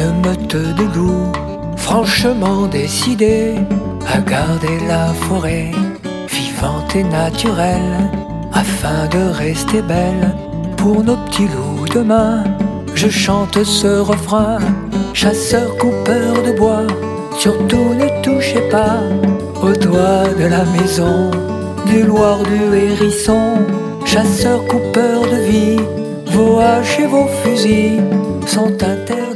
une meute de loups, franchement décidés à garder la forêt vivante et naturelle, afin de rester belle pour nos petits loups demain. Je chante ce refrain: chasseurs coupeurs de bois, surtout ne touchez pas au toit de la maison, du loir du hérisson. Chasseurs coupeurs de vie, vos haches et vos fusils sont interdits.